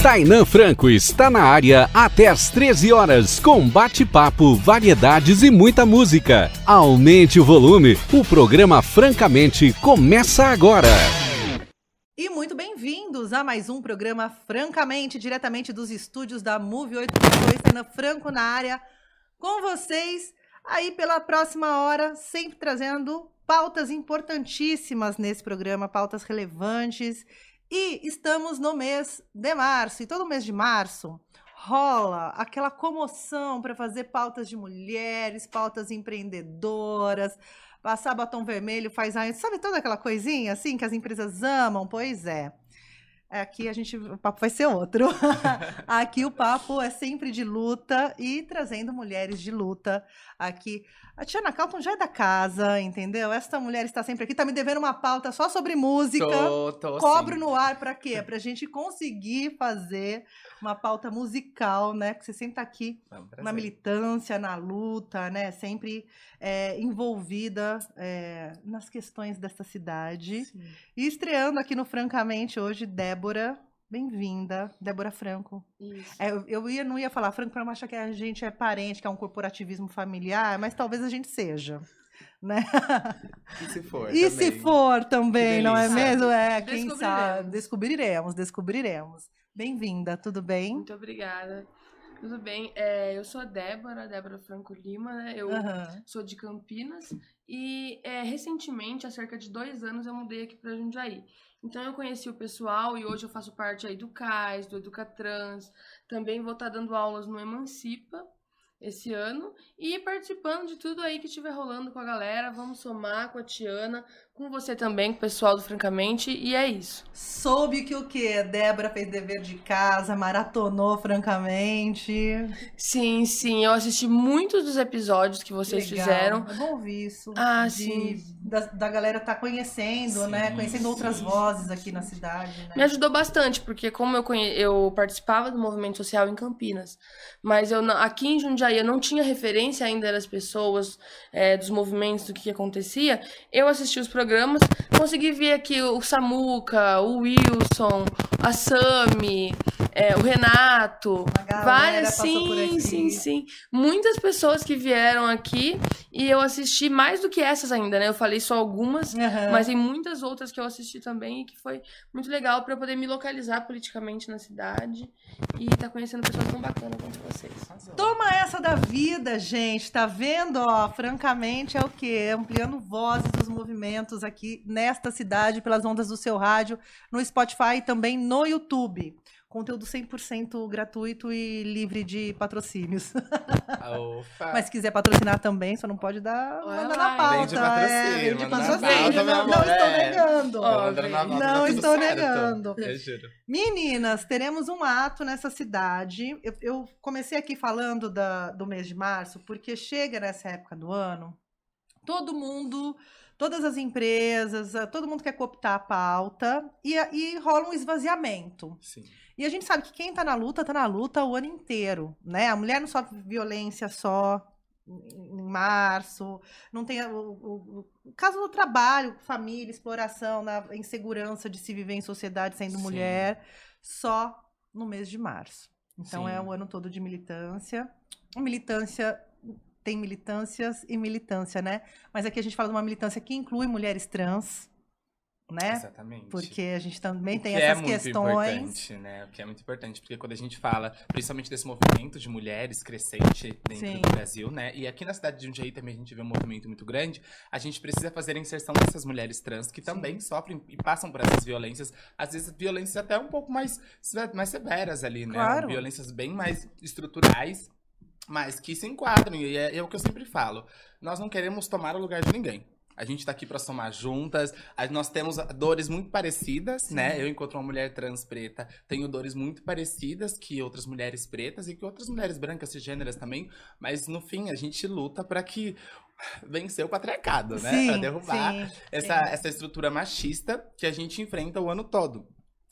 Tainan Franco está na área até às 13 horas, com bate-papo, variedades e muita música. Aumente o volume, o programa Francamente começa agora. E muito bem-vindos a mais um programa Francamente, diretamente dos estúdios da Move 8.2, Tainan Franco na área, com vocês aí pela próxima hora, sempre trazendo pautas importantíssimas nesse programa, pautas relevantes. E estamos no mês de março, e todo mês de março rola aquela comoção para fazer pautas de mulheres, pautas empreendedoras, passar batom vermelho, sabe toda aquela coisinha assim que as empresas amam? Pois é. Aqui o papo vai ser outro. Aqui o papo é sempre de luta e trazendo mulheres de luta aqui. A Tiana Calton já é da casa, entendeu? Esta mulher está sempre aqui, tá me devendo uma pauta só sobre música. Tô Cobro sim. no ar para quê? Pra gente conseguir fazer uma pauta musical, né? Que você sempre tá aqui na militância, na luta, né? Sempre envolvida nas questões desta cidade. Sim. E estreando aqui no Francamente hoje, Débora. Bem-vinda, Débora Franco. Isso. Eu não ia falar Franco para não achar que a gente é parente, que é um corporativismo familiar, mas talvez a gente seja, né? E se for e também. Se for também, não é mesmo? Quem sabe? Descobriremos. Bem-vinda, tudo bem? Muito obrigada. Tudo bem. Eu sou a Débora Franco Lima, né? Eu sou de Campinas e recentemente, há cerca de 2 anos, eu mudei aqui para Jundiaí. Então eu conheci o pessoal e hoje eu faço parte aí do CAIS, do Educatrans. Também vou estar dando aulas no Emancipa esse ano e participando de tudo aí que estiver rolando com a galera. Vamos somar com a Tiana, com você também, com o pessoal do Francamente, e é isso. Soube que o quê? Débora fez dever de casa, maratonou Francamente. Sim, eu assisti muitos dos episódios que vocês fizeram. É bom ouvir isso. Sim. Da galera tá conhecendo, sim, né? Conhecendo outras vozes aqui na cidade. Né? Me ajudou bastante, porque como eu participava do movimento social em Campinas, mas aqui em Jundiaí eu não tinha referência ainda das pessoas, dos movimentos, do que acontecia. Eu assisti os programas, consegui ver aqui o Samuca, o Wilson, a Sami, o Renato, várias, sim. Muitas pessoas que vieram aqui e eu assisti mais do que essas ainda, né? Eu falei só algumas, mas tem muitas outras que eu assisti também e que foi muito legal para eu poder me localizar politicamente na cidade e estar conhecendo pessoas tão bacanas quanto vocês. Toma essa da vida, gente, tá vendo? Ó, Francamente é o quê? Ampliando vozes dos movimentos aqui nesta cidade, pelas ondas do seu rádio, no Spotify e também no YouTube. Conteúdo 100% gratuito e livre de patrocínios. Mas se quiser patrocinar também, só não pode mandar na pauta. Vem de patrocínio. Não estou negando. Eu juro. Meninas, teremos um ato nessa cidade. Eu comecei aqui falando do mês de março, porque chega nessa época do ano, todas as empresas, todo mundo quer cooptar a pauta e rola um esvaziamento. Sim. E a gente sabe que quem tá na luta o ano inteiro, né? A mulher não sofre violência só em março, não tem o caso do trabalho, família, exploração, insegurança de se viver em sociedade sendo mulher, só no mês de março. Então é o ano todo de militância. Militância tem militâncias e militância, né? Mas aqui a gente fala de uma militância que inclui mulheres trans, né? Exatamente. Porque a gente também tem essas questões. Importante, né? O que é muito importante, porque quando a gente fala, principalmente desse movimento de mulheres crescente dentro do Brasil, né? E aqui na cidade de Jundiaí também a gente vê um movimento muito grande, a gente precisa fazer a inserção dessas mulheres trans que também sofrem e passam por essas violências, às vezes violências até um pouco mais severas ali, né? Claro. Violências bem mais estruturais, mas que se enquadram, e é o que eu sempre falo, nós não queremos tomar o lugar de ninguém. A gente tá aqui pra somar juntas, nós temos dores muito parecidas, né? Eu, enquanto uma mulher trans preta, tenho dores muito parecidas que outras mulheres pretas e que outras mulheres brancas, cisgêneras também, mas no fim a gente luta pra que vencer o patriarcado, né? Pra derrubar essa estrutura machista que a gente enfrenta o ano todo.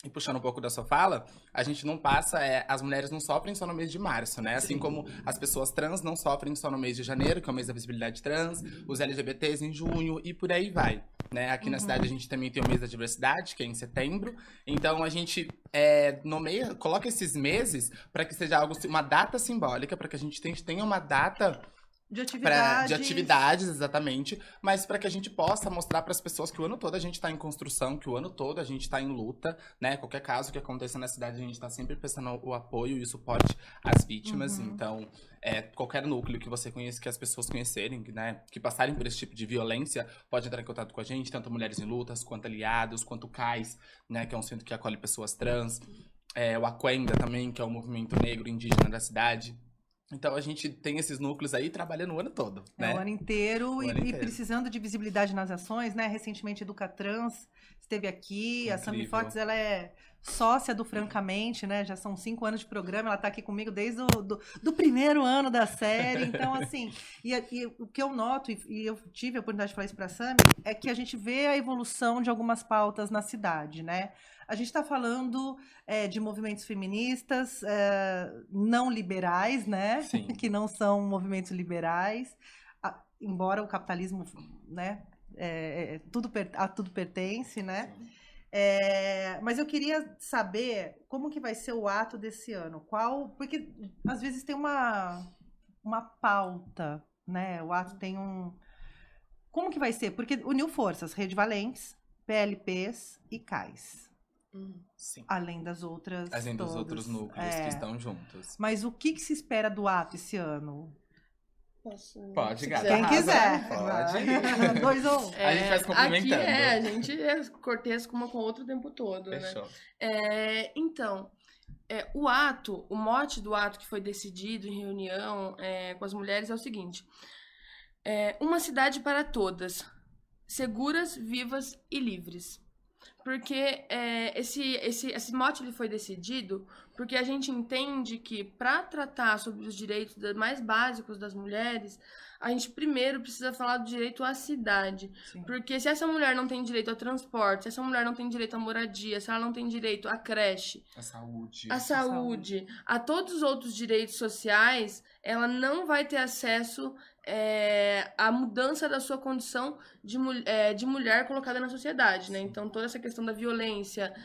E puxando um pouco da sua fala, a gente não passa, as mulheres não sofrem só no mês de março, né? Assim como as pessoas trans não sofrem só no mês de janeiro, que é o mês da visibilidade trans, os LGBTs em junho e por aí vai, né? Aqui na cidade a gente também tem o mês da diversidade, que é em setembro. Então a gente nomeia, coloca esses meses para que seja algo, uma data simbólica, para que a gente tenha uma data de atividades. De atividades, exatamente, mas para que a gente possa mostrar para as pessoas que o ano todo a gente está em construção, que o ano todo a gente está em luta, né? Qualquer caso que aconteça na cidade, a gente está sempre prestando o apoio e o suporte às vítimas. Então, qualquer núcleo que você conheça, que as pessoas conhecerem, né? Que passarem por esse tipo de violência, pode entrar em contato com a gente, tanto Mulheres em Lutas, quanto Aliados, quanto o CAIS, né? Que é um centro que acolhe pessoas trans. O Aquenda também, que é o movimento negro indígena da cidade. Então a gente tem esses núcleos aí trabalhando o ano todo, né? O ano inteiro, e precisando de visibilidade nas ações, né? Recentemente Educatrans esteve aqui, a Sammy Fortes, ela é sócia do Francamente, né? Já são 5 anos de programa, ela tá aqui comigo desde do primeiro ano da série. Então, assim, e o que eu noto, e eu tive a oportunidade de falar isso pra Sammy, é que a gente vê a evolução de algumas pautas na cidade, né? A gente está falando de movimentos feministas não liberais, né? Sim. Que não são movimentos liberais, embora o capitalismo, né? A tudo pertence, né? Mas eu queria saber como que vai ser o ato desse ano. Porque às vezes tem uma pauta, né? O ato tem Como que vai ser? Porque uniu forças, Rede Valentes, PLPs e CAIS. Sim. Além das outras. Além dos outros núcleos que estão juntos. Mas o que se espera do ato esse ano? Pode, gata. Quem quiser. Pode. 2 ou 1. A gente vai se cumprimentando. Aqui a gente é cortês uma com a outra o tempo todo. Fechou. Né? Então, o mote do ato que foi decidido em reunião com as mulheres é o seguinte: uma cidade para todas, seguras, vivas e livres. Porque esse mote ele foi decidido porque a gente entende que para tratar sobre os direitos mais básicos das mulheres, a gente primeiro precisa falar do direito à cidade. Sim. Porque se essa mulher não tem direito ao transporte, se essa mulher não tem direito à moradia, se ela não tem direito à creche, à saúde, a todos os outros direitos sociais, ela não vai ter acesso a mudança da sua condição de mulher colocada na sociedade, né? Então, toda essa questão da violência,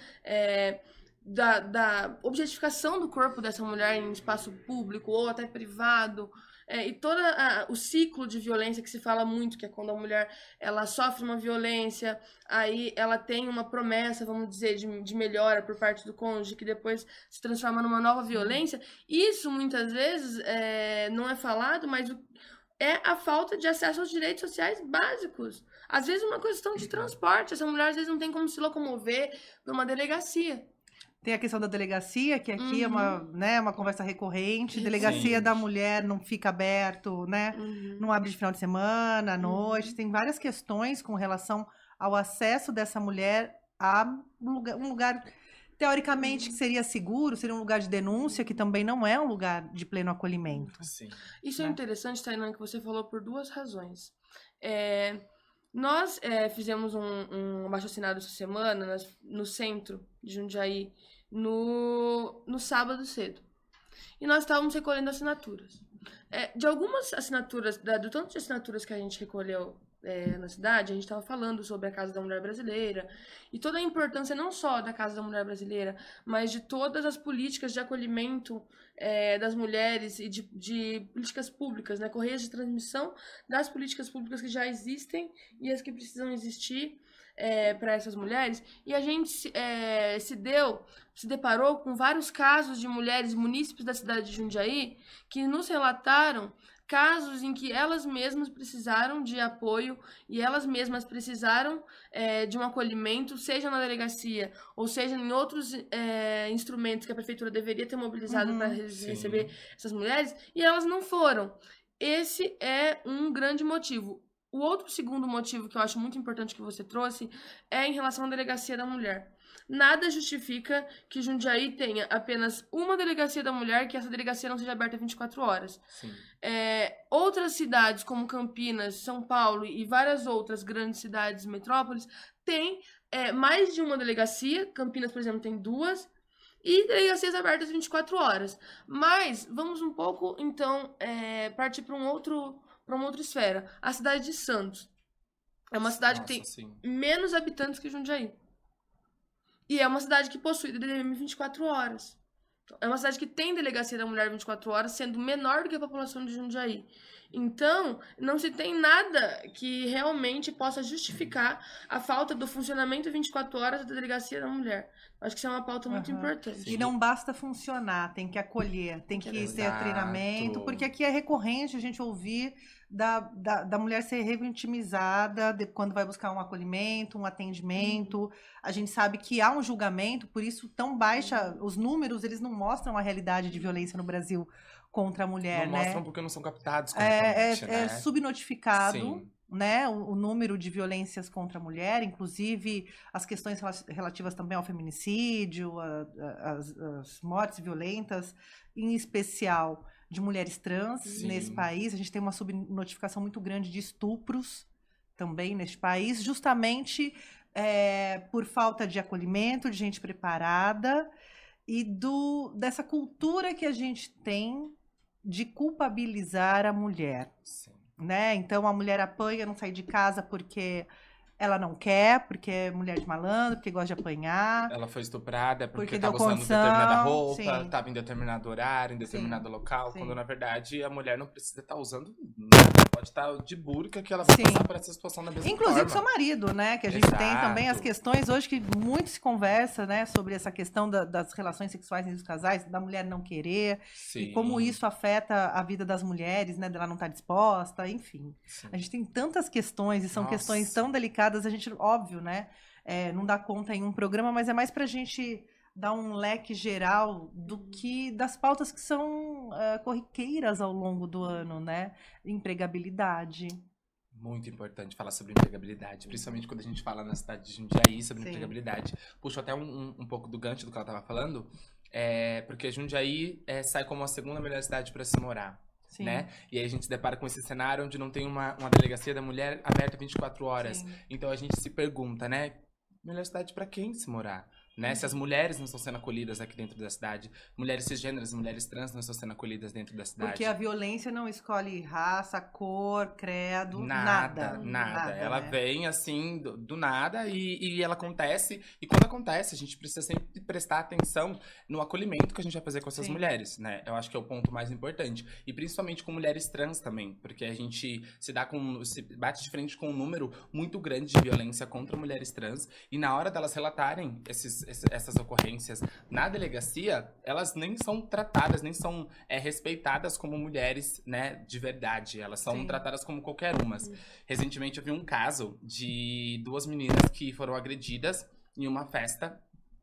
da objetificação do corpo dessa mulher em espaço público ou até privado, e todo o ciclo de violência que se fala muito, que é quando a mulher ela sofre uma violência, aí ela tem uma promessa, vamos dizer, de melhora por parte do cônjuge, que depois se transforma numa nova violência. Isso, muitas vezes, não é falado, mas é a falta de acesso aos direitos sociais básicos. Às vezes uma questão de transporte. Essa mulher, às vezes, não tem como se locomover para uma delegacia. Tem a questão da delegacia, que aqui é uma conversa recorrente. Delegacia da mulher não fica aberto, né? Não abre de final de semana, à noite. Tem várias questões com relação ao acesso dessa mulher a um lugar teoricamente que seria seguro, seria um lugar de denúncia, que também não é um lugar de pleno acolhimento. Sim. Isso é interessante, Tainã, que você falou por 2 razões. Nós fizemos um abaixo-assinado essa semana no centro de Jundiaí, no sábado cedo. E nós estávamos recolhendo assinaturas. De algumas assinaturas, do tanto de assinaturas que a gente recolheu na cidade, a gente estava falando sobre a Casa da Mulher Brasileira e toda a importância não só da Casa da Mulher Brasileira, mas de todas as políticas de acolhimento das mulheres e de políticas públicas, né? Correias de transmissão das políticas públicas que já existem e as que precisam existir para essas mulheres. E a gente se deparou com vários casos de mulheres munícipes da cidade de Jundiaí que nos relataram casos em que elas mesmas precisaram de apoio e elas mesmas precisaram de um acolhimento, seja na delegacia ou seja em outros instrumentos que a prefeitura deveria ter mobilizado para receber essas mulheres, e elas não foram. Esse é um grande motivo. O outro segundo motivo que eu acho muito importante que você trouxe é em relação à delegacia da mulher. Nada justifica que Jundiaí tenha apenas uma delegacia da mulher, que essa delegacia não seja aberta 24 horas. Sim. Outras cidades, como Campinas, São Paulo e várias outras grandes cidades, metrópoles, têm mais de uma delegacia. Campinas, por exemplo, tem 2. E delegacias abertas 24 horas. Mas vamos um pouco, então, partir para uma outra esfera. A cidade de Santos. É uma cidade que tem menos habitantes que Jundiaí. E é uma cidade que possui DDM 24 horas. É uma cidade que tem delegacia da mulher 24 horas, sendo menor do que a população de Jundiaí. Então, não se tem nada que realmente possa justificar a falta do funcionamento 24 horas da delegacia da mulher. Acho que isso é uma pauta muito importante. E não basta funcionar, tem que acolher, tem que ter treinamento, porque aqui é recorrente a gente ouvir da mulher ser revitimizada quando vai buscar um acolhimento, um atendimento. A gente sabe que há um julgamento, por isso tão baixa, os números, eles não mostram a realidade de violência no Brasil contra a mulher, não né? mostram porque não são captados corretamente, né? É subnotificado, né? O número de violências contra a mulher, inclusive as questões relativas também ao feminicídio, as mortes violentas, em especial de mulheres trans nesse país. A gente tem uma subnotificação muito grande de estupros também neste país, justamente por falta de acolhimento, de gente preparada e dessa cultura que a gente tem de culpabilizar a mulher. Sim. Né? Então a mulher apanha, não sai de casa porque ela não quer, porque é mulher de malandro, porque gosta de apanhar. Ela foi estuprada porque deu estava usando condição, determinada roupa, sim. estava em determinado horário, em determinado local, sim. quando na verdade a mulher não precisa estar usando nada. Pode estar de burca que ela vai passar por essa situação da mesma Inclusive forma. seu marido, né? Que a gente tem também as questões hoje que muito se conversa, né? Sobre essa questão das relações sexuais entre os casais, da mulher não querer. Sim. E como isso afeta a vida das mulheres, né? Dela não estar disposta, enfim. Sim. A gente tem tantas questões e são questões tão delicadas, a gente, óbvio, né? Não dá conta em um programa, mas é mais pra gente dar um leque geral das pautas que são corriqueiras ao longo do ano, né? Empregabilidade. Muito importante falar sobre empregabilidade, principalmente quando a gente fala na cidade de Jundiaí sobre empregabilidade. Puxo até um pouco do gancho do que ela estava falando, porque Jundiaí sai como a segunda melhor cidade para se morar. Sim. Né? E aí a gente se depara com esse cenário onde não tem uma delegacia da mulher aberta 24 horas. Sim. Então a gente se pergunta, né? Melhor cidade para quem se morar? Né? Se as mulheres não estão sendo acolhidas aqui dentro da cidade, mulheres cisgêneras, mulheres trans não estão sendo acolhidas dentro da cidade. Porque a violência não escolhe raça, cor, credo, nada. Ela vem assim, do nada e ela acontece. E quando acontece, a gente precisa sempre prestar atenção no acolhimento que a gente vai fazer com essas mulheres, né? Eu acho que é o ponto mais importante. E principalmente com mulheres trans também, porque a gente se bate de frente com um número muito grande de violência contra mulheres trans. E na hora delas relatarem essas ocorrências na delegacia, elas nem são tratadas, nem são respeitadas como mulheres, né, de verdade. Elas são tratadas como qualquer uma. Recentemente eu vi um caso de 2 meninas que foram agredidas em uma festa.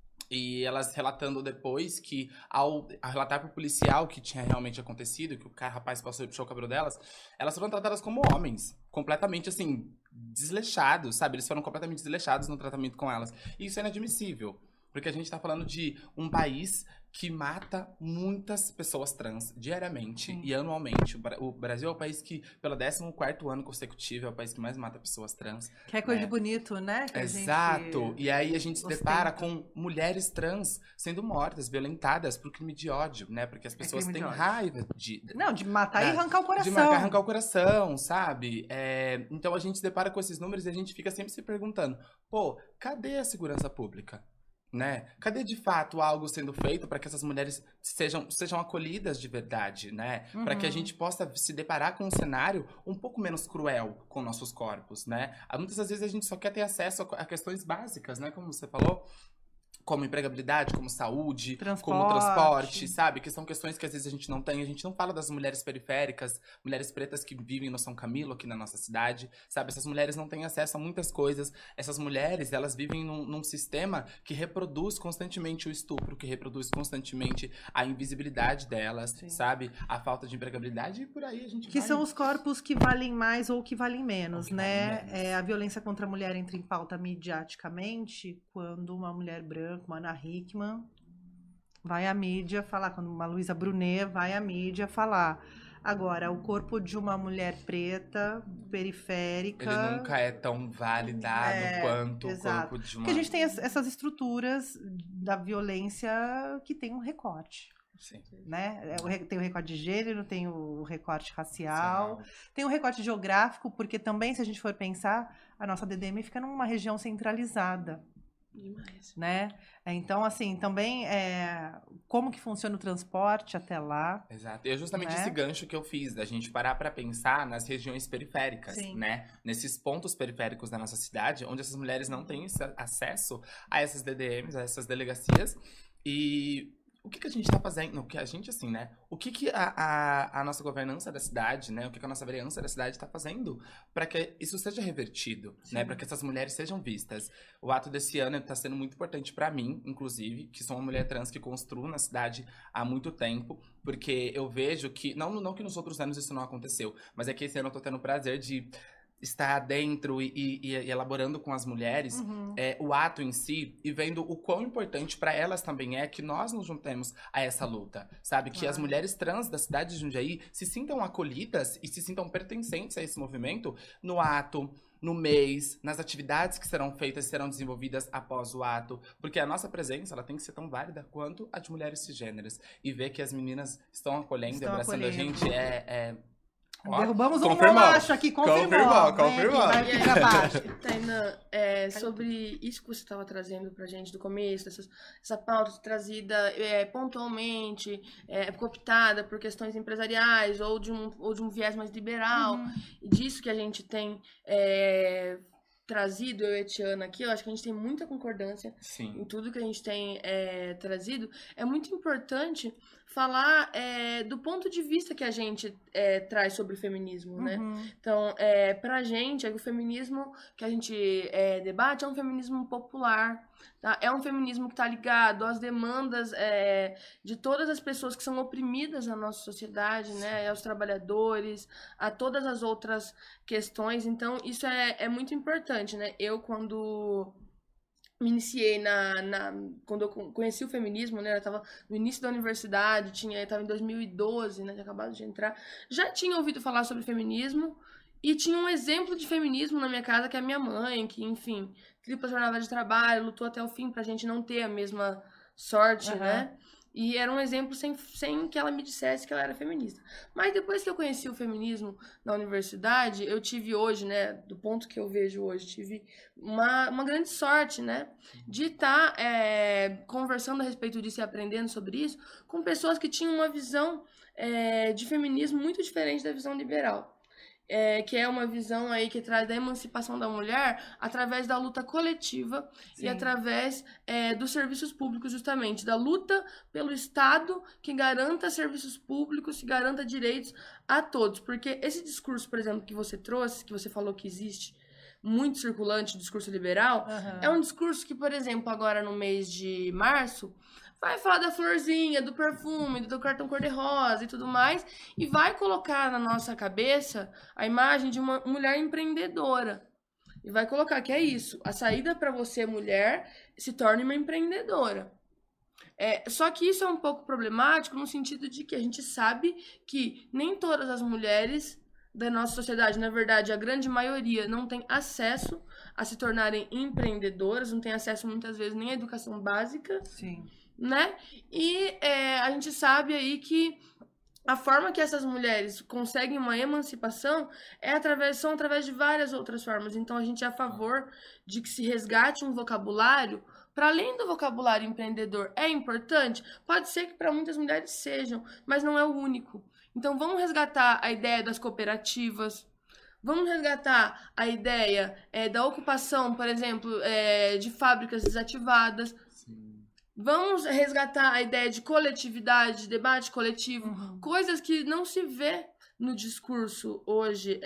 E elas relatando depois que, ao relatar pro policial que tinha realmente acontecido, que o rapaz passou e puxou o cabelo delas, elas foram tratadas como homens, completamente, assim, desleixados, sabe? Eles foram completamente desleixados no tratamento com elas. E isso é inadmissível, porque a gente tá falando de um país que mata muitas pessoas trans diariamente e anualmente. O Brasil é o país que, pelo 14º ano consecutivo, é o país que mais mata pessoas trans. Que é coisa de bonito, né? Que Exato. E aí a gente se depara com mulheres trans sendo mortas, violentadas por crime de ódio, né? Porque as pessoas têm raiva de matar e arrancar o coração. De matar e arrancar o coração, sabe? Então a gente se depara com esses números e a gente fica sempre se perguntando, pô, cadê a segurança pública? Né? Cadê de fato algo sendo feito para que essas mulheres sejam acolhidas de verdade, né? Para que a gente possa se deparar com um cenário um pouco menos cruel com nossos corpos, né? Muitas das vezes a gente só quer ter acesso a questões básicas, né? Como você falou, como empregabilidade, como saúde, como transporte, sabe? Que são questões que às vezes a gente não tem. A gente não fala das mulheres periféricas, mulheres pretas que vivem no São Camilo, aqui na nossa cidade, sabe? Essas mulheres não têm acesso a muitas coisas. Essas mulheres, elas vivem num sistema que reproduz constantemente o estupro, que reproduz constantemente a invisibilidade delas, sabe? A falta de empregabilidade e por aí a gente são os corpos que valem mais ou que valem menos, né? A violência contra a mulher entra em pauta mediaticamente quando uma mulher branca, uma Ana Hickman, vai à mídia falar, quando uma Luísa Brunet vai à mídia falar. Agora, o corpo de uma mulher preta, periférica... Ele nunca é tão validado quanto o corpo de uma... Porque a gente tem essas estruturas da violência que tem um recorte. Sim. Né? Tem o recorte de gênero, tem o recorte racial, tem o recorte geográfico, porque também, se a gente for pensar, a nossa DDM fica numa região centralizada. Demais. Né? Então, assim, também como que funciona o transporte até lá. Exato. E é justamente né? esse gancho que eu fiz, da gente parar pra pensar nas regiões periféricas, Sim. né? Nesses pontos periféricos da nossa cidade, onde essas mulheres não têm acesso a essas DDMs, a essas delegacias. E o que a gente tá fazendo? O que a gente, assim, né? O que a nossa governança da cidade, né? O que a nossa vereança da cidade tá fazendo para que isso seja revertido, né? Para que essas mulheres sejam vistas. O ato desse ano tá sendo muito importante para mim, inclusive, que sou uma mulher trans que construo na cidade há muito tempo, porque eu vejo que, não que nos outros anos isso não aconteceu, mas é que esse ano eu tô tendo o prazer de estar dentro e elaborando com as mulheres o ato em si e vendo o quão importante para elas também é que nós nos juntemos a essa luta, sabe? Que as mulheres trans da cidade de Jundiaí se sintam acolhidas e se sintam pertencentes a esse movimento no ato, no mês, nas atividades que serão feitas e serão desenvolvidas após o ato, porque a nossa presença ela tem que ser tão válida quanto a de mulheres cisgêneras. E ver que as meninas estão acolhendo e abraçando a gente Derrubamos um confirmou. macho aqui, confirmou. Vai aqui pra baixo. Tainã, sobre isso que você estava trazendo pra gente do começo, essa pauta trazida pontualmente, cooptada por questões empresariais ou de um viés mais liberal, e disso que a gente tem trazido, eu e a Tiana aqui, eu acho que a gente tem muita concordância em tudo que a gente tem trazido. É muito importante falar do ponto de vista que a gente traz sobre o feminismo, né? Então, pra gente, o feminismo que a gente debate é um feminismo popular, tá? É um feminismo que tá ligado às demandas de todas as pessoas que são oprimidas na nossa sociedade, né? Aos trabalhadores, a todas as outras questões. Então, isso é muito importante, né? Eu, quando me iniciei quando eu conheci o feminismo, né? Eu tava no início da universidade, eu tava em 2012, né? Tinha acabado de entrar. Já tinha ouvido falar sobre feminismo e tinha um exemplo de feminismo na minha casa, que é a minha mãe, que, enfim, tripla jornada de trabalho, lutou até o fim pra gente não ter a mesma sorte, né? E era um exemplo sem que ela me dissesse que ela era feminista. Mas depois que eu conheci o feminismo na universidade, eu tive hoje, né, do ponto que eu vejo hoje, tive uma grande sorte, né, de estar conversando a respeito disso e aprendendo sobre isso com pessoas que tinham uma visão de feminismo muito diferente da visão liberal. Que é uma visão aí que traz da emancipação da mulher através da luta coletiva e através dos serviços públicos, justamente, da luta pelo Estado que garanta serviços públicos, que garanta direitos a todos. Porque esse discurso, por exemplo, que você trouxe, que você falou que existe, muito circulante, o discurso liberal, é um discurso que, por exemplo, agora no mês de março, vai falar da florzinha, do perfume, do cartão cor-de-rosa e tudo mais, e vai colocar na nossa cabeça a imagem de uma mulher empreendedora. E vai colocar que é isso, a saída para você, mulher, se torne uma empreendedora. Só que isso é um pouco problemático no sentido de que a gente sabe que nem todas as mulheres da nossa sociedade, na verdade, a grande maioria não tem acesso a se tornarem empreendedoras, não tem acesso muitas vezes nem à educação básica. Sim. Né? E a gente sabe aí que a forma que essas mulheres conseguem uma emancipação são através de várias outras formas. Então, a gente é a favor de que se resgate um vocabulário para além do vocabulário empreendedor. É importante? Pode ser que para muitas mulheres sejam, mas não é o único. Então, vamos resgatar a ideia das cooperativas, vamos resgatar a ideia da ocupação, por exemplo, de fábricas desativadas. Vamos resgatar a ideia de coletividade, de debate coletivo, coisas que não se vê no discurso hoje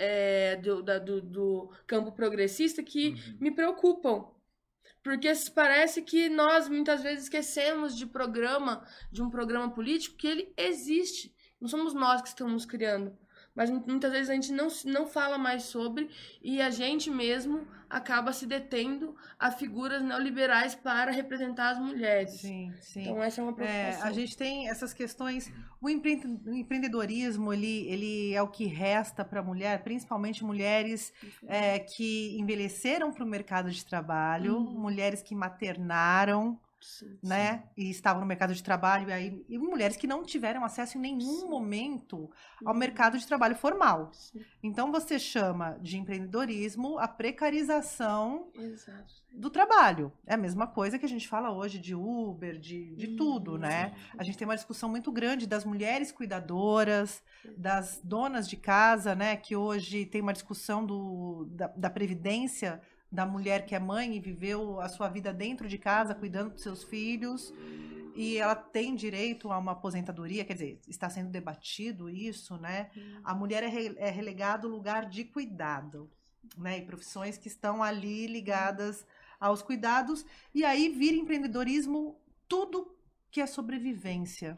do campo progressista que me preocupam. Porque parece que nós muitas vezes esquecemos de um programa político que ele existe. Não somos nós que estamos criando. mas muitas vezes a gente não fala mais sobre e a gente mesmo acaba se detendo a figuras neoliberais para representar as mulheres. Sim, sim. Então essa é uma preocupação. A gente tem essas questões. O empreendedorismo, ele é o que resta para a mulher, principalmente mulheres que envelheceram para o mercado de trabalho, mulheres que maternaram, Sim, né? E estavam no mercado de trabalho, e mulheres que não tiveram acesso em nenhum momento ao mercado de trabalho formal. Sim. Então, você chama de empreendedorismo a precarização Exato. do trabalho. É a mesma coisa que a gente fala hoje de Uber, de tudo, né? A gente tem uma discussão muito grande das mulheres cuidadoras, das donas de casa, né? Que hoje tem uma discussão da previdência da mulher que é mãe e viveu a sua vida dentro de casa, cuidando dos seus filhos, e ela tem direito a uma aposentadoria, quer dizer, está sendo debatido isso, né? A mulher é relegada ao lugar de cuidado, né? E profissões que estão ali ligadas aos cuidados, e aí vira empreendedorismo tudo que é sobrevivência,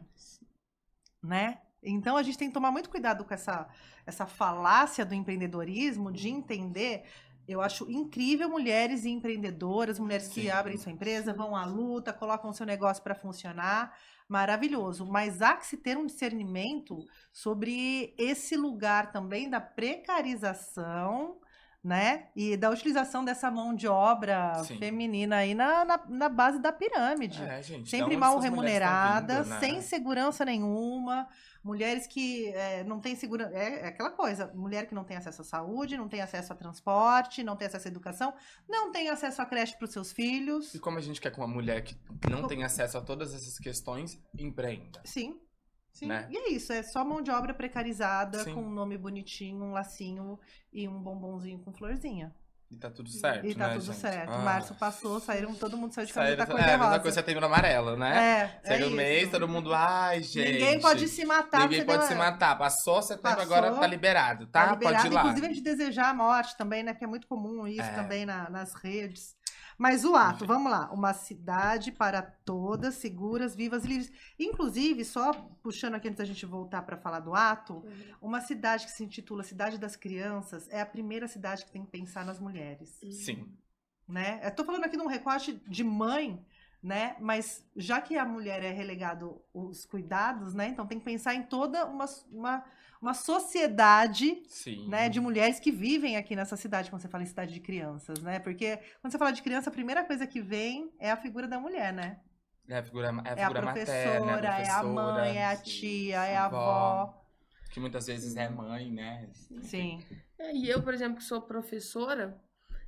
né? Então a gente tem que tomar muito cuidado com essa falácia do empreendedorismo, de entender. Eu acho incrível mulheres empreendedoras, mulheres que abrem sua empresa, vão à luta, colocam o seu negócio para funcionar. Maravilhoso. Mas há que se ter um discernimento sobre esse lugar também da precarização, né? E da utilização dessa mão de obra feminina aí na base da pirâmide. Gente, sempre mal remunerada, sem segurança nenhuma. Mulheres que não têm segurança. É aquela coisa. Mulher que não tem acesso à saúde, não tem acesso a transporte, não tem acesso à educação, não tem acesso à creche para os seus filhos. E como a gente quer que uma mulher que não tem acesso a todas essas questões empreenda? Sim. Sim. Né? E é isso, é só mão de obra precarizada, com um nome bonitinho, um lacinho e um bombonzinho com florzinha. E tá tudo certo, E tá né, tudo gente? certo. Ah. Março passou, todo mundo saiu de camiseta cor de a mesma rosa. coisa, setembro amarelo, né? Chega o isso. mês, todo mundo, ai, gente. Ninguém pode se matar. Ninguém pode se matar. Passou setembro, agora tá liberado, tá? Tá liberado. Pode ir lá. Inclusive, a gente desejar a morte também, né? Porque é muito comum isso também nas redes. Mas o ato, vamos lá. Uma cidade para todas, seguras, vivas e livres. Inclusive, só puxando aqui antes da gente voltar para falar do ato, uma cidade que se intitula Cidade das Crianças é a primeira cidade que tem que pensar nas mulheres. Sim. Né? Eu tô falando aqui num recorte de mãe, né? Mas já que a mulher é relegado os cuidados, né? Então tem que pensar em toda uma sociedade, né, de mulheres que vivem aqui nessa cidade, quando você fala em cidade de crianças, né? Porque quando você fala de criança, a primeira coisa que vem é a figura da mulher, né? É a figura professora, materna, é a mãe, é a tia, é a avó. Que muitas vezes é mãe, né? Sim. E eu, por exemplo, que sou professora,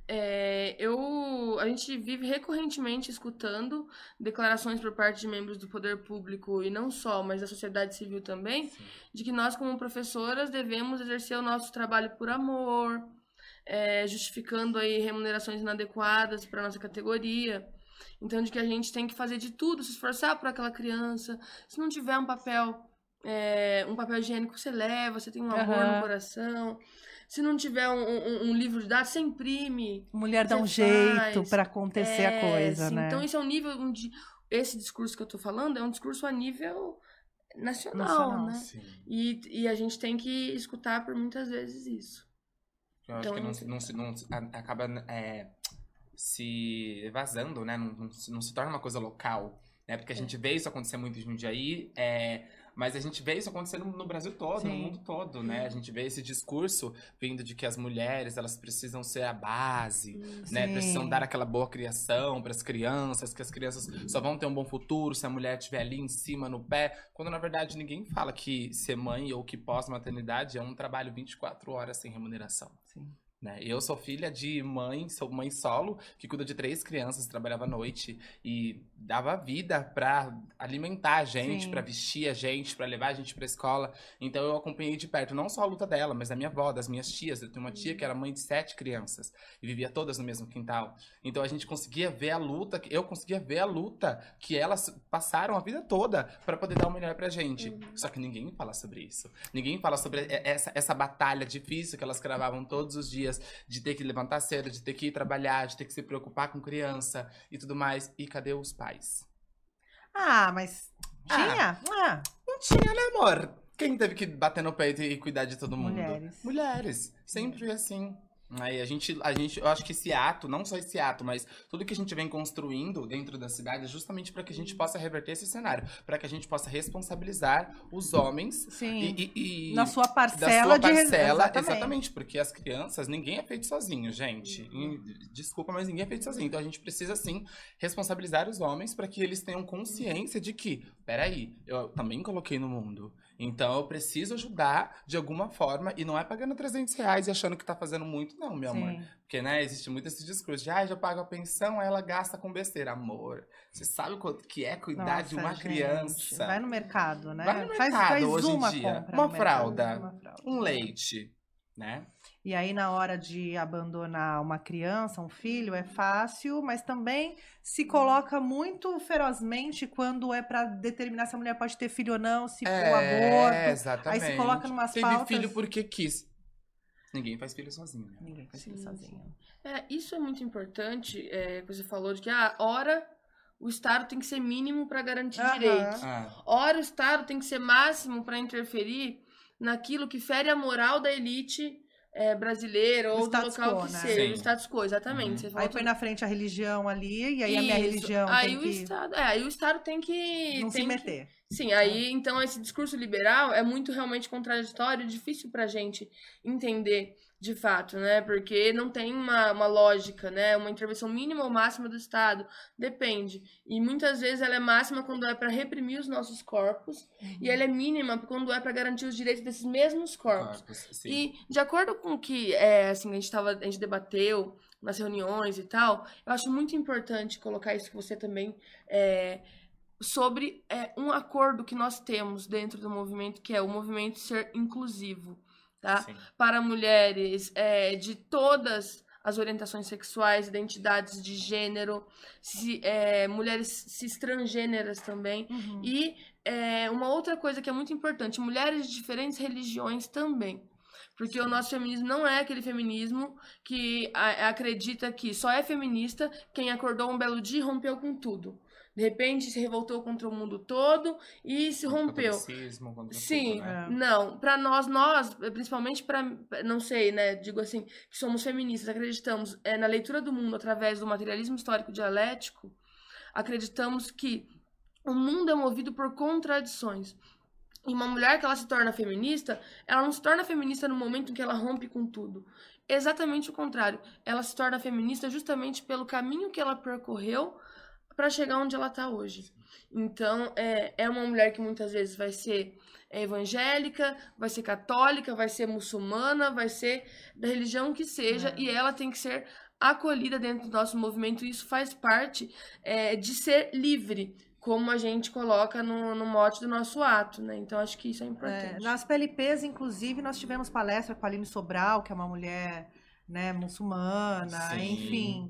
a gente vive recorrentemente escutando declarações por parte de membros do poder público, e não só, mas da sociedade civil também, de que nós, como professoras, devemos exercer o nosso trabalho por amor, justificando aí remunerações inadequadas para nossa categoria. Então, de que a gente tem que fazer de tudo, se esforçar por aquela criança. Se não tiver um papel higiênico, você leva, você tem um amor no coração. Se não tiver um livro de dados, você imprime. Mulher dá um jeito para acontecer a coisa, né? Então, esse é um nível onde esse discurso que eu tô falando é um discurso a nível nacional, né? Sim. E a gente tem que escutar por muitas vezes isso. Eu acho que não acaba se vazando, né? Não se torna uma coisa local, né? Porque a gente vê isso acontecer muito em Jundiaí, mas a gente vê isso acontecendo no Brasil todo, no mundo todo, né? A gente vê esse discurso vindo de que as mulheres, elas precisam ser a base, né? Precisam dar aquela boa criação para as crianças, que as crianças só vão ter um bom futuro se a mulher estiver ali em cima, no pé. Quando, na verdade, ninguém fala que ser mãe ou que pós-maternidade é um trabalho 24 horas sem remuneração. Sim. Né? Eu sou filha de mãe, sou mãe solo, que cuida de 3 crianças, trabalhava à noite e dava vida pra alimentar a gente, pra vestir a gente, pra levar a gente pra escola. Então eu acompanhei de perto não só a luta dela, mas da minha avó, das minhas tias. Eu tenho uma tia que era mãe de 7 crianças e vivia todas no mesmo quintal. Então a gente conseguia ver a luta, eu conseguia ver a luta que elas passaram a vida toda pra poder dar o melhor pra gente. Só que ninguém fala sobre isso. Ninguém fala sobre essa batalha difícil que elas cravavam todos os dias, de ter que levantar cedo, de ter que ir trabalhar, de ter que se preocupar com criança e tudo mais. E cadê os pais? Ah, mas tinha? Não tinha, né, amor? Quem teve que bater no peito e cuidar de todo mundo? Mulheres. Mulheres. Sempre foi assim. Aí a gente, eu acho que esse ato, não só esse ato, mas tudo que a gente vem construindo dentro da cidade é justamente para que a gente possa reverter esse cenário, para que a gente possa responsabilizar os homens. Sim. E Na sua da parcela sua parcela, Exatamente. exatamente, porque as crianças, ninguém é feito sozinho, gente. Desculpa, mas ninguém é feito sozinho. Então a gente precisa, sim, responsabilizar os homens para que eles tenham consciência de que, peraí, eu também coloquei no mundo. Então eu preciso ajudar de alguma forma e não é pagando R$300 e achando que tá fazendo muito, não, meu Sim. amor. Porque, né, existe muito esse discurso de, já pago a pensão, aí ela gasta com besteira. Amor, você sabe quanto que é cuidar de uma Nossa, criança? gente, vai no mercado, né? Vai no faz mercado hoje uma em dia. compra Uma no fralda, mercado, uma fralda. um leite, né? E aí, na hora de abandonar uma criança, um filho, é fácil, mas também se coloca muito ferozmente quando é para determinar se a mulher pode ter filho ou não, se for aborto. Exatamente. Aí se coloca numas Teve pautas... filho porque quis. Ninguém faz filho sozinho. Né? Ninguém faz filho Sim, sozinho. Isso é muito importante, que você falou de que, ora, o Estado tem que ser mínimo para garantir Aham. direitos. Ah, Ora, o Estado tem que ser máximo para interferir naquilo que fere a moral da elite brasileira O ou do status local quo, que né? seja. Sim. O status quo, exatamente. Uhum. Você falou Aí põe tudo. na frente a religião ali, e aí a minha Isso. religião Aí tem o que Estado, aí o Estado tem que... não se tem que- meter. Sim, aí então esse discurso liberal é muito realmente contraditório e difícil pra gente entender de fato, né? Porque não tem uma lógica, né? Uma intervenção mínima ou máxima do Estado. Depende. E muitas vezes ela é máxima quando é para reprimir os nossos corpos e ela é mínima quando é para garantir os direitos desses mesmos corpos. sim. E de acordo com o que assim, a gente debateu nas reuniões e tal, eu acho muito importante colocar isso que você também sobre um acordo que nós temos dentro do movimento, que é o movimento ser inclusivo, tá? Sim. Para mulheres de todas as orientações sexuais, identidades de gênero, mulheres cisgêneras também. Uhum. E uma outra coisa que é muito importante, mulheres de diferentes religiões também. Porque o nosso feminismo não é aquele feminismo que acredita que só é feminista quem acordou um belo dia e rompeu com tudo. De repente se revoltou contra o mundo todo e se rompeu. Contra Sim, tudo, né? não. Para nós, principalmente para, não sei, né? Digo assim, que somos feministas, acreditamos na leitura do mundo através do materialismo histórico dialético, acreditamos que o mundo é movido por contradições. E uma mulher que ela se torna feminista, ela não se torna feminista no momento em que ela rompe com tudo. Exatamente o contrário. Ela se torna feminista justamente pelo caminho que ela percorreu para chegar onde ela está hoje. Então, é uma mulher que muitas vezes vai ser evangélica, vai ser católica, vai ser muçulmana, vai ser da religião que seja, e ela tem que ser acolhida dentro do nosso movimento. E isso faz parte de ser livre, como a gente coloca no mote do nosso ato, né? Então, acho que isso é importante. Nas PLPs, inclusive, nós tivemos palestra com a Aline Sobral, que é uma mulher, né, muçulmana, Sim. enfim.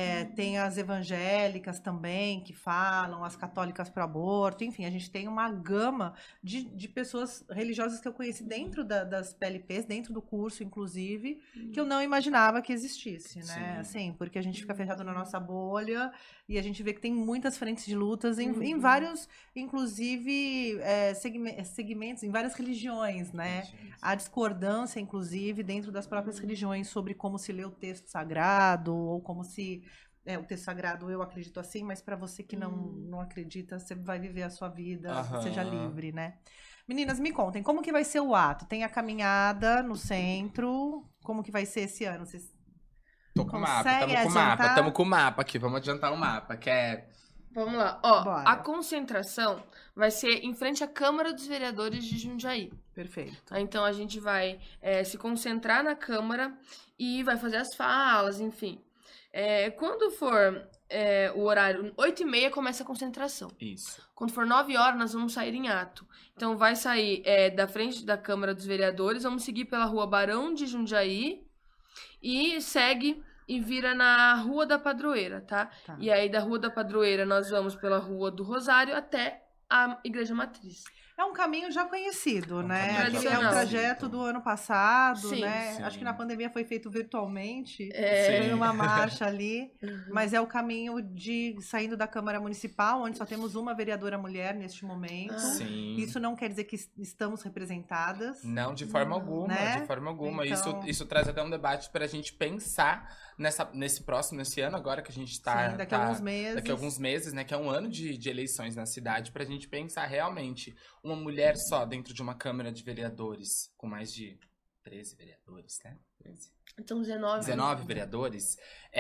Tem as evangélicas também que falam, as católicas pro aborto, enfim, a gente tem uma gama de pessoas religiosas que eu conheci dentro das PLPs, dentro do curso, inclusive, que eu não imaginava que existisse, né? Sim. Assim, porque a gente fica fechado na nossa bolha e a gente vê que tem muitas frentes de lutas em vários, inclusive, segmentos, em várias religiões, né? A discordância, inclusive, dentro das próprias religiões sobre como se lê o texto sagrado ou como se... o texto sagrado, eu acredito assim, mas para você que não acredita, você vai viver a sua vida, seja livre, né? Meninas, me contem, como que vai ser o ato? Tem a caminhada no centro, como que vai ser esse ano? Vocês Tô com o mapa, conseguem tamo com o mapa, adiantar? tamo com o mapa aqui, vamos adiantar o mapa, que é... Vamos lá. Bora. A concentração vai ser em frente à Câmara dos Vereadores de Jundiaí. Perfeito. Então, a gente vai se concentrar na Câmara e vai fazer as falas, enfim. Quando for o horário 8h30, começa a concentração. Isso. Quando for 9h, nós vamos sair em ato. Então, vai sair da frente da Câmara dos Vereadores, vamos seguir pela Rua Barão de Jundiaí e segue e vira na Rua da Padroeira, tá? E aí, da Rua da Padroeira, nós vamos pela Rua do Rosário até a Igreja Matriz. É um caminho já conhecido, né? caminho É já um conhecido. trajeto do ano passado, Sim. né? Sim. Acho que na pandemia foi feito virtualmente. É. Foi uma marcha ali. Uhum. Mas é o caminho de saindo da Câmara Municipal, onde só temos uma vereadora mulher neste momento. Sim. Isso não quer dizer que estamos representadas. Não, de forma alguma, Né? de forma alguma. Então- Isso traz até um debate pra gente pensar nesse ano agora que a gente tá... Sim, daqui a alguns meses. Daqui a alguns meses, né? Que é um ano de eleições na cidade, pra gente pensar realmente uma mulher só dentro de uma Câmara de Vereadores, com mais de 13 vereadores, né? 13. Então, 19. 19 vereadores,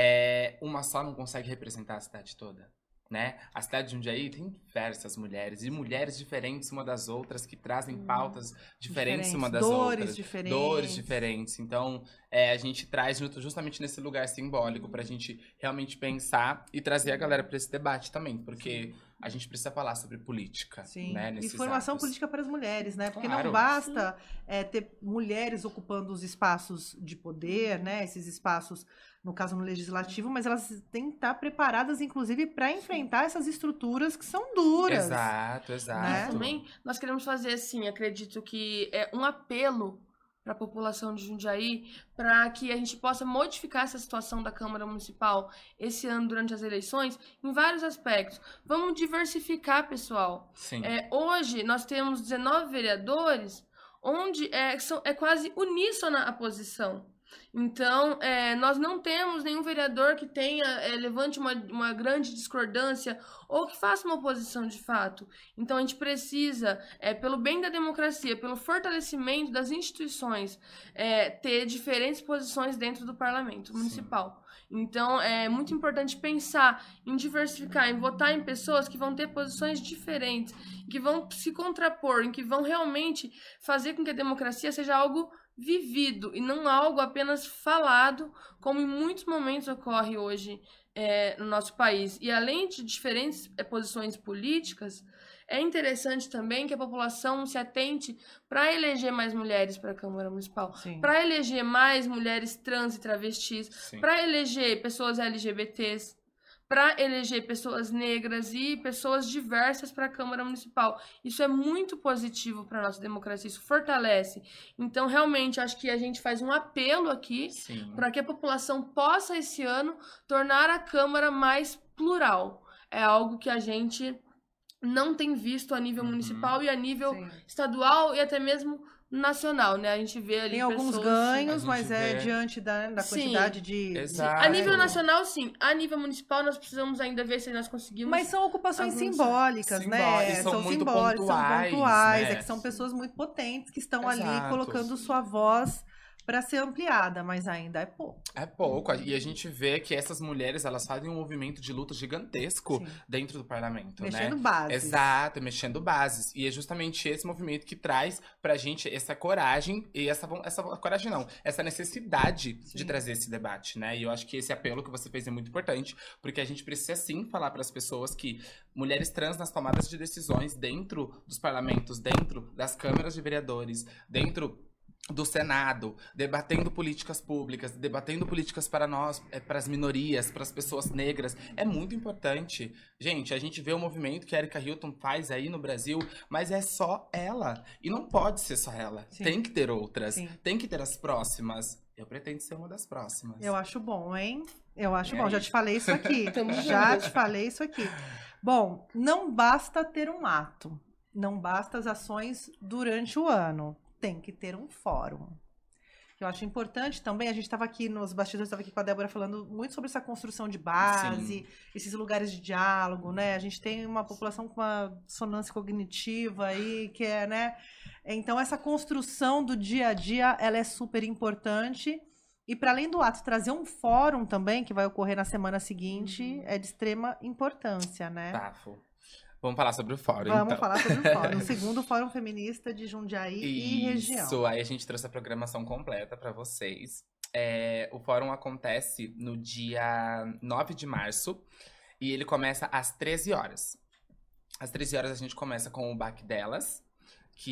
uma só não consegue representar a cidade toda, né? A cidade de Jundiaí tem diversas mulheres, e mulheres diferentes uma das outras, que trazem pautas diferentes uma das outras. Dores diferentes. Então, a gente traz justamente nesse lugar simbólico pra gente realmente pensar e trazer a galera pra esse debate também, porque a gente precisa falar sobre política, Sim. né? E nesses formação atos. política para as mulheres, né? Porque Claro. não basta ter mulheres ocupando os espaços de poder, né? Esses espaços, no caso no legislativo, mas elas têm que estar preparadas, inclusive, para enfrentar essas estruturas que são duras. Exato, exato. Né? Também nós queremos fazer, assim, acredito que é um apelo para a população de Jundiaí, para que a gente possa modificar essa situação da Câmara Municipal esse ano durante as eleições, em vários aspectos. Vamos diversificar, pessoal. Sim. Hoje nós temos 19 vereadores, onde é quase uníssona a posição. Então, nós não temos nenhum vereador que levante uma grande discordância ou que faça uma oposição de fato. Então, a gente precisa, pelo bem da democracia, pelo fortalecimento das instituições, ter diferentes posições dentro do parlamento municipal. Então, é muito importante pensar em diversificar, em votar em pessoas que vão ter posições diferentes, que vão se contrapor, em que vão realmente fazer com que a democracia seja algo vivido e não algo apenas falado, como em muitos momentos ocorre hoje no nosso país. E além de diferentes posições políticas, é interessante também que a população se atente para eleger mais mulheres para a Câmara Municipal, para eleger mais mulheres trans e travestis, para eleger pessoas LGBTs, para eleger pessoas negras e pessoas diversas para a Câmara Municipal. Isso é muito positivo para a nossa democracia, isso fortalece. Então, realmente, acho que a gente faz um apelo aqui para que a população possa, esse ano, tornar a Câmara mais plural. É algo que a gente não tem visto a nível municipal e a nível estadual e até mesmo nacional, né? A gente vê ali tem alguns ganhos, mas diante da quantidade de... Exato. A nível nacional, sim. A nível municipal, nós precisamos ainda ver se nós conseguimos... Mas são ocupações simbólicas, né? São muito simbólicas, pontuais, são pontuais. né? É que são pessoas muito potentes que estão ali colocando sua voz para ser ampliada, mas ainda é pouco. É pouco. E a gente vê que essas mulheres, elas fazem um movimento de luta gigantesco dentro do parlamento, mexendo né? bases. Exato, mexendo bases. E é justamente esse movimento que traz pra gente essa coragem e essa coragem não, essa necessidade de trazer esse debate, né? E eu acho que esse apelo que você fez é muito importante, porque a gente precisa sim falar para as pessoas que mulheres trans nas tomadas de decisões dentro dos parlamentos, dentro das câmaras de vereadores, dentro do Senado, debatendo políticas públicas, debatendo políticas para nós, para as minorias, para as pessoas negras, é muito importante. Gente, a gente vê o movimento que a Erika Hilton faz aí no Brasil, mas é só ela. E não pode ser só ela. Tem que ter outras. Tem que ter as próximas. Eu pretendo ser uma das próximas. Eu acho bom, hein? Eu acho bom. Já te falei isso aqui. Já te falei isso aqui. Bom, não basta ter um ato. Não basta as ações durante o ano. Tem que ter um fórum. Eu acho importante também, a gente estava aqui nos bastidores, estava aqui com a Débora falando muito sobre essa construção de base, esses lugares de diálogo, né? A gente tem uma população com uma dissonância cognitiva aí, que né? Então, essa construção do dia a dia, ela é super importante. E para além do ato, trazer um fórum também, que vai ocorrer na semana seguinte, é de extrema importância, né? Tafo. Vamos falar sobre o fórum, Vamos falar sobre o fórum. O segundo Fórum Feminista de Jundiaí e região. Isso, aí a gente trouxe a programação completa para vocês. O fórum acontece no dia 9 de março e ele começa às 13 horas. Às 13 horas a gente começa com o BAC delas, que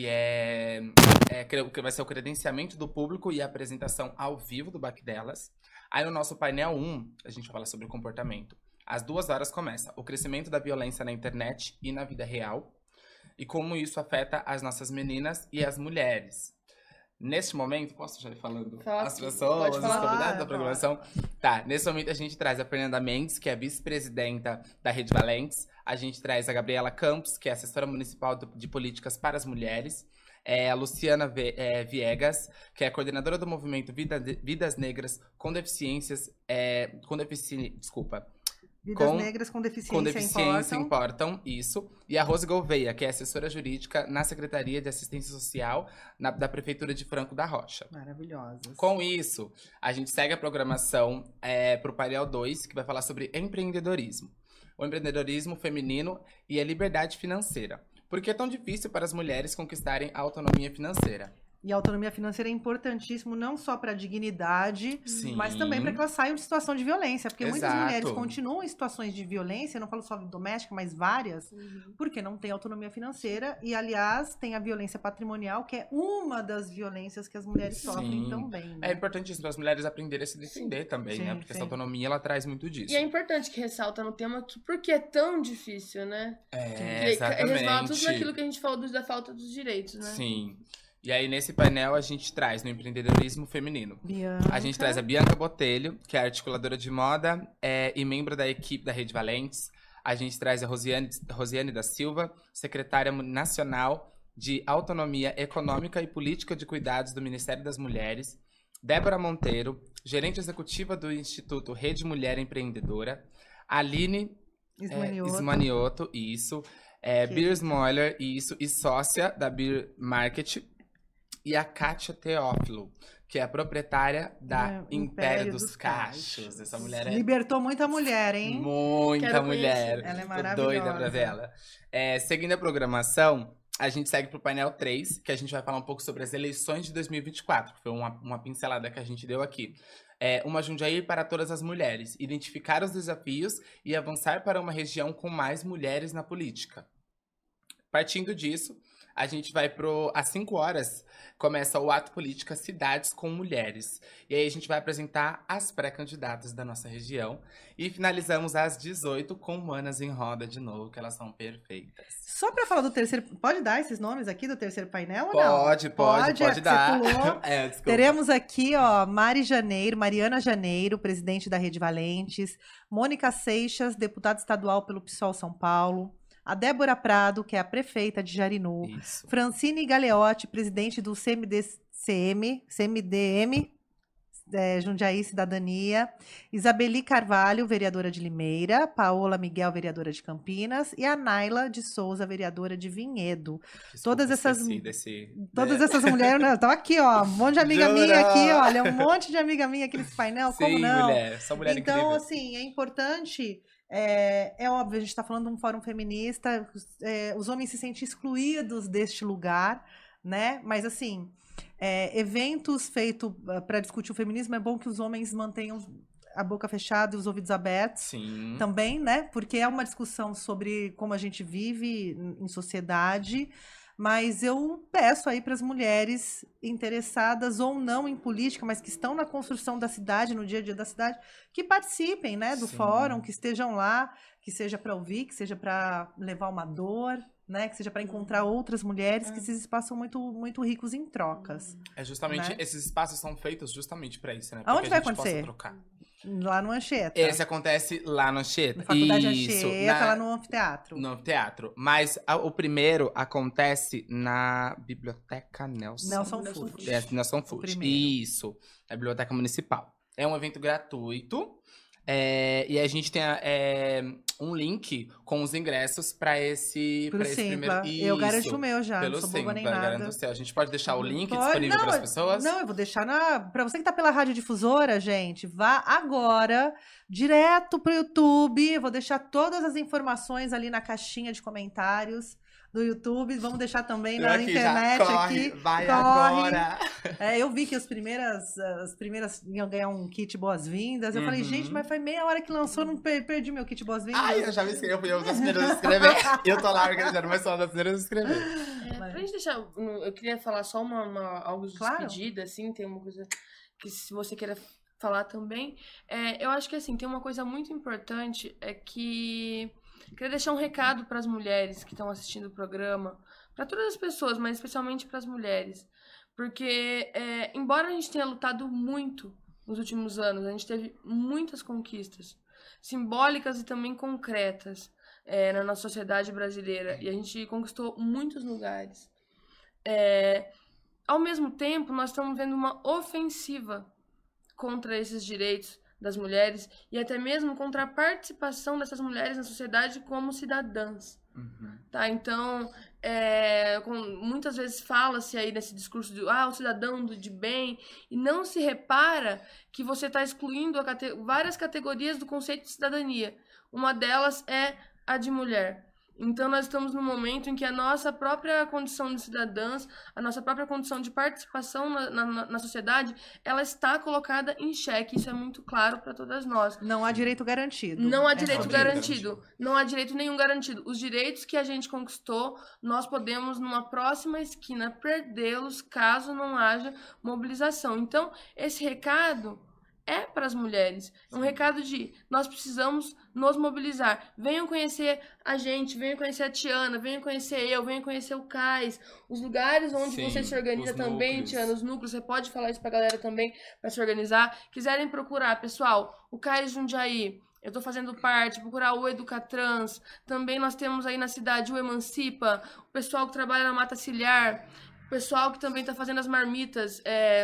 que vai ser o credenciamento do público e a apresentação ao vivo do BAC delas. Aí no nosso painel 1, a gente fala sobre o comportamento. Às 2 horas começa o crescimento da violência na internet e na vida real. e como isso afeta as nossas meninas e as mulheres. Neste momento, posso já ir falando Fala, as pessoas, os pode convidados falar. da programação? Tá, nesse momento a gente traz a Fernanda Mendes, que é vice-presidenta da Rede Valentes. A gente traz a Gabriela Campos, que é assessora municipal de políticas para as mulheres. A Luciana Viegas, que é coordenadora do movimento Vidas Negras com Deficiências... Vidas negras com deficiência importam, isso. E a Rose Gouveia, que é assessora jurídica na Secretaria de Assistência Social da Prefeitura de Franco da Rocha. Maravilhosas. Com isso, a gente segue a programação para o painel 2, que vai falar sobre empreendedorismo. O empreendedorismo feminino e a liberdade financeira. Por que é tão difícil para as mulheres conquistarem a autonomia financeira? E a autonomia financeira é importantíssimo não só para a dignidade, Sim. mas também para que elas saiam de situação de violência. Porque muitas Exato. mulheres continuam em situações de violência, não falo só doméstica, mas várias, porque não tem autonomia financeira. E, aliás, tem a violência patrimonial, que é uma das violências que as mulheres sofrem Sim. também. É Né? importantíssimo para as mulheres aprenderem a se defender também, Sim, né? Porque sim. essa autonomia, ela traz muito disso. E é importante que ressalta no tema que porque é tão difícil, né? Exatamente. Resvala tudo naquilo que a gente falou da falta dos direitos, né? Sim. E aí, nesse painel, a gente traz no empreendedorismo feminino. Bianca. A gente traz a Bianca Botelho, que é articuladora de moda e membro da equipe da Rede Valentes. A gente traz a Rosiane da Silva, secretária nacional de Autonomia Econômica e Política de Cuidados do Ministério das Mulheres. Débora Monteiro, gerente executiva do Instituto Rede Mulher Empreendedora. Aline Ismanioto, isso. Beer Smoller, isso. E sócia da Beer Market. E a Kátia Teófilo, que é a proprietária da Império dos Cachos. Essa mulher Libertou muita mulher, hein? Muita Quero mulher. Ela é Tô maravilhosa. doida pra ver ela. Seguindo a programação, a gente segue pro painel 3, que a gente vai falar um pouco sobre as eleições de 2024, que foi uma pincelada que a gente deu aqui. Uma Jundiaí para todas as mulheres. Identificar os desafios e avançar para uma região com mais mulheres na política. Partindo disso, a gente vai às 5 horas, começa o Ato Política Cidades com Mulheres. E aí a gente vai apresentar as pré-candidatas da nossa região. E finalizamos às 18 com Manas em Roda de novo, que elas são perfeitas. Só para falar do terceiro... Pode dar esses nomes aqui do terceiro painel ou não? Pode Você dar. pulou. Desculpa. Teremos aqui, ó, Mariana Janeiro, presidente da Rede Valentes. Mônica Seixas, deputada estadual pelo PSOL São Paulo. A Débora Prado, que é a prefeita de Jarinu. Isso. Francine Galeotti, presidente do CMDM, Jundiaí Cidadania. Isabeli Carvalho, vereadora de Limeira. Paola Miguel, vereadora de Campinas. E a Naila de Souza, vereadora de Vinhedo. Desculpa, Todas essas mulheres... Não, estão aqui, ó. Um monte de amiga Jura? minha aqui, olha. Um monte de amiga minha aqui nesse painel. Sim, como não? mulher. Só mulher Então, incrível. assim, é importante... É óbvio, a gente está falando de um fórum feminista, os homens se sentem excluídos deste lugar, né? Mas, assim, eventos feitos para discutir o feminismo, é bom que os homens mantenham a boca fechada e os ouvidos abertos. Sim. Também, né? Porque é uma discussão sobre como a gente vive em sociedade. Mas eu peço aí para as mulheres interessadas ou não em política, mas que estão na construção da cidade, no dia a dia da cidade, que participem, né, do Sim. fórum, que estejam lá, que seja para ouvir, que seja para levar uma dor, né, que seja para encontrar outras mulheres, que esses espaços são muito, muito ricos em trocas. Justamente, né? Esses espaços são feitos justamente para isso, né? Aonde Porque vai a gente possa acontecer? trocar. Lá no Anchieta. Esse acontece lá no Anchieta. Na Faculdade Isso, Anchieta, lá no anfiteatro. no teatro. Mas o primeiro acontece na Biblioteca Nelson Furt. Nelson Furt. primeiro. Isso, a Biblioteca Municipal. É um evento gratuito. E a gente tem um link com os ingressos para esse Simpla. primeiro. Eu garanto Isso, o meu já, pelo não sou boba nem Simpla, nada. garanto o seu. A gente pode deixar o link Pode. disponível Não, para as pessoas? Não, eu vou deixar pra você que tá pela radiodifusora, gente, vá agora direto pro YouTube. Eu vou deixar todas as informações ali na caixinha de comentários do YouTube. Vamos deixar também na Aqui, internet. já corre, aqui. vai corre. agora. Eu vi que as primeiras iam ganhar um kit boas-vindas. Eu falei, gente, mas foi meia hora que lançou, não perdi meu kit boas-vindas. Ai, eu já me inscrevi, eu fui uma das primeiras a escrever. Eu tô lá organizando, mas sou uma das primeiras a escrever. Pra gente deixar. Eu queria falar só algo de Claro. despedida, assim, tem uma coisa que se você queira falar também. Eu acho que assim, tem uma coisa muito importante, é que Queria deixar um recado para as mulheres que estão assistindo o programa, para todas as pessoas, mas especialmente para as mulheres. Porque, embora a gente tenha lutado muito nos últimos anos, a gente teve muitas conquistas, simbólicas e também concretas, na nossa sociedade brasileira. E a gente conquistou muitos lugares. Ao mesmo tempo, nós estamos vendo uma ofensiva contra esses direitos das mulheres e até mesmo contra a participação dessas mulheres na sociedade como cidadãs. Tá? Então, muitas vezes fala-se aí nesse discurso de o cidadão de bem, e não se repara que você está excluindo várias categorias do conceito de cidadania. Uma delas é a de mulher. Então, nós estamos num momento em que a nossa própria condição de cidadãs, a nossa própria condição de participação na sociedade, ela está colocada em xeque. Isso é muito claro para todas nós. Não há direito garantido. Não há direito garantido. Não há direito nenhum garantido. Os direitos que a gente conquistou, nós podemos, numa próxima esquina, perdê-los caso não haja mobilização. Então, esse recado é para as mulheres. É um recado de nós precisamos nos mobilizar. Venham conhecer a gente, venham conhecer a Tiana, venham conhecer eu, venham conhecer o CAIS, os lugares onde você se organiza também, Tiana, os núcleos. Você pode falar isso para a galera também, para se organizar. Quiserem procurar, pessoal, o CAIS Jundiaí, eu estou fazendo parte, procurar o Educatrans. Também nós temos aí na cidade o Emancipa, o pessoal que trabalha na Mata Ciliar, o pessoal que também está fazendo as marmitas,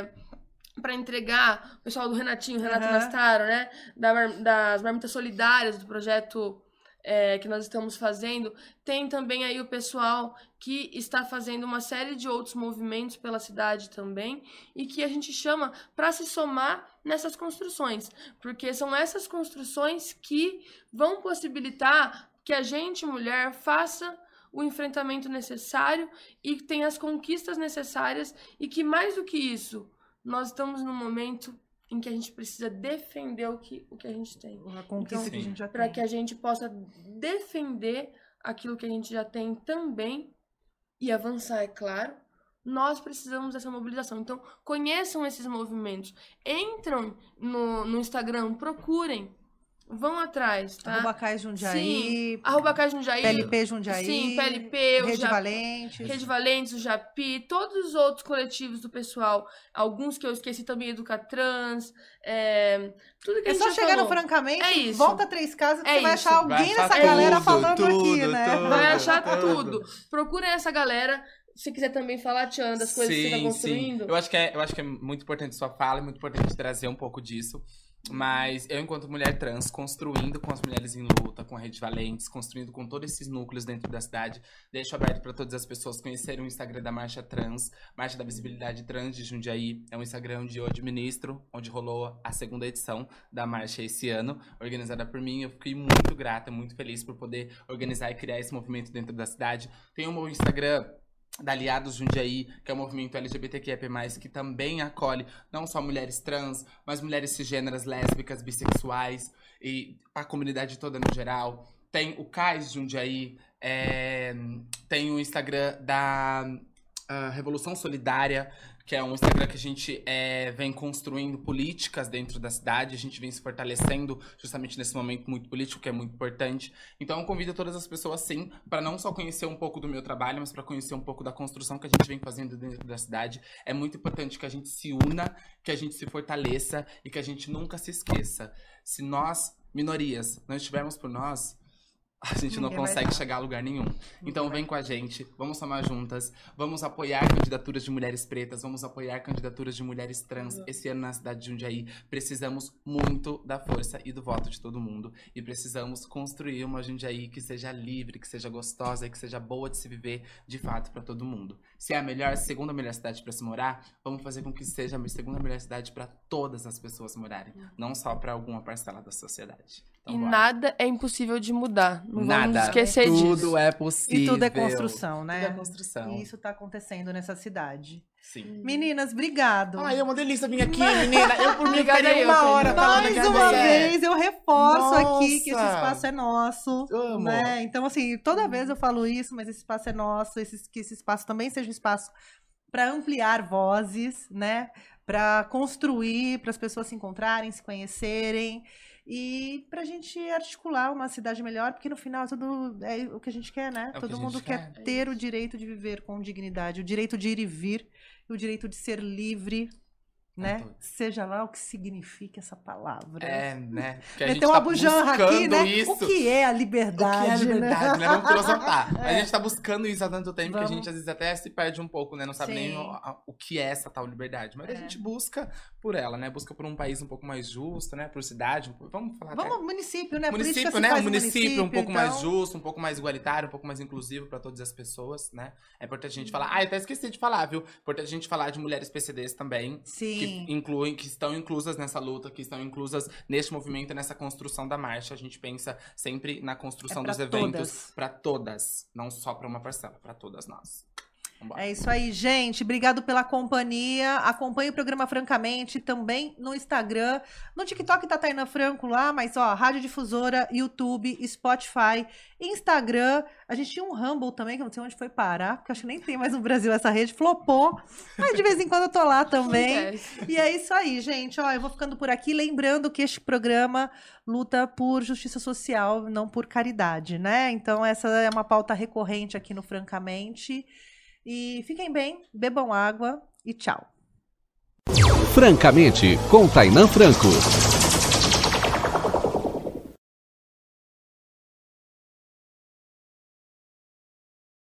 para entregar, o pessoal do Renato Nastaro, né? Das marmitas solidárias do projeto que nós estamos fazendo. Tem também aí o pessoal que está fazendo uma série de outros movimentos pela cidade também e que a gente chama para se somar nessas construções, porque são essas construções que vão possibilitar que a gente, mulher, faça o enfrentamento necessário e tenha as conquistas necessárias e que, mais do que isso, nós estamos num momento em que a gente precisa defender o que a gente tem. A conquista que a gente já tem. Para que a gente possa defender aquilo que a gente já tem também e avançar, é claro, nós precisamos dessa mobilização. Então, conheçam esses movimentos. Entram no Instagram, procurem. Vão atrás, tá? @CAIS Jundiaí. Sim, @CAIS Jundiaí. PLP Jundiaí. Sim, PLP, Rede Valentes. Rede Valentes, o Japi, todos os outros coletivos do pessoal. Alguns que eu esqueci também, Educatrans, tudo que a gente só já chegar falou. no Francamente, É isso. volta 3 casas que você vai isso. achar alguém Vai achar dessa galera tudo, falando aqui, né? Vai achar tudo. Procurem essa galera. Se quiser também falar, Tiana, das coisas que você está construindo. Sim. Eu acho que é muito importante sua fala, é muito importante trazer um pouco disso. Mas eu, enquanto mulher trans, construindo com as mulheres em luta, com a Rede Valentes, construindo com todos esses núcleos dentro da cidade, deixo aberto para todas as pessoas conhecerem o Instagram da Marcha Trans, Marcha da Visibilidade Trans de Jundiaí. É um Instagram onde eu administro, onde rolou a 2ª edição da marcha esse ano, organizada por mim. Eu fiquei muito grata, muito feliz por poder organizar e criar esse movimento dentro da cidade. Tem o meu Instagram da Aliados Jundiaí, que é um movimento LGBTQIA+, que também acolhe não só mulheres trans, mas mulheres cisgêneras, lésbicas, bissexuais e a comunidade toda no geral. Tem o CAIS Jundiaí, tem o Instagram da Revolução Solidária, que é um Instagram que a gente vem construindo políticas dentro da cidade, a gente vem se fortalecendo justamente nesse momento muito político, que é muito importante. Então eu convido todas as pessoas, sim, para não só conhecer um pouco do meu trabalho, mas para conhecer um pouco da construção que a gente vem fazendo dentro da cidade. É muito importante que a gente se una, que a gente se fortaleça e que a gente nunca se esqueça. Se nós, minorias, não estivermos por nós, a gente não consegue chegar a lugar nenhum. Então vem com a gente, vamos somar juntas, vamos apoiar candidaturas de mulheres pretas, vamos apoiar candidaturas de mulheres trans. Esse ano na cidade de Jundiaí, precisamos muito da força e do voto de todo mundo. E precisamos construir uma Jundiaí que seja livre, que seja gostosa e que seja boa de se viver de fato para todo mundo. Se é a segunda melhor cidade para se morar, vamos fazer com que seja a segunda melhor cidade para todas as pessoas morarem, não só para alguma parcela da sociedade. Então, e nada é impossível de mudar. Não nada. Vamos esquecer disso. Tudo é possível. E tudo é construção, né? Tudo é construção. E isso tá acontecendo nessa cidade. Sim. Meninas, obrigado. Ai, é uma delícia vir aqui, menina. Eu por mim Obrigada ficaria eu, uma hora Fernanda. falando Mais aqui uma com você. vez, eu reforço aqui que esse Nossa. espaço é nosso. Amo. Né? Então, assim, toda vez eu falo isso, mas esse espaço é nosso, que esse espaço também seja um espaço para ampliar vozes, né? Para construir, para as pessoas se encontrarem, se conhecerem. e pra gente articular uma cidade melhor, porque no final tudo é o que a gente quer, né? É o que Todo a mundo gente quer quer. ter o direito de viver com dignidade, o direito de ir e vir, o direito de ser livre, né? todos. Seja lá o que significa essa palavra. É, né? Que a gente Meteu uma tá bujanra aqui, buscando né? isso. O que é a O que é liberdade, a liberdade, né? Vamos filosofar. É. A gente tá buscando isso há tanto tempo que a Vamos. gente às vezes até se perde um pouco, né? Não sabe nem Sim. o que é essa tal liberdade. Mas a É. gente busca por ela, né? Busca por um país um pouco mais justo, né? Por cidade. Vamos falar até... Vamos, município, né? Política Município, se né? faz Um no município um pouco mais então- justo, um pouco mais igualitário, um pouco mais inclusivo para todas as pessoas, né? É importante a gente falar. Ah, eu até esqueci de falar, viu? Importante a gente falar de mulheres PCDs também. Sim. Que estão inclusas nessa luta, que estão inclusas neste movimento, nessa construção da marcha. A gente pensa sempre na construção É pra dos eventos todas. para todas, não só para uma parcela, para todas nós. Vambora. É isso aí, gente. Obrigado pela companhia. Acompanhe o programa Francamente também no Instagram. No TikTok tá Tainá Franco lá, mas ó, Rádio Difusora, YouTube, Spotify, Instagram. A gente tinha um Rumble também, que eu não sei onde foi parar, porque eu acho que nem tem mais no Brasil essa rede. Flopou. Mas de vez em quando eu tô lá também. Acontece. E é isso aí, gente. Ó, eu vou ficando por aqui. Lembrando que este programa luta por justiça social, não por caridade, né? Então, essa é uma pauta recorrente aqui no Francamente. E fiquem bem, bebam água e tchau. Francamente, com Tainá Franco.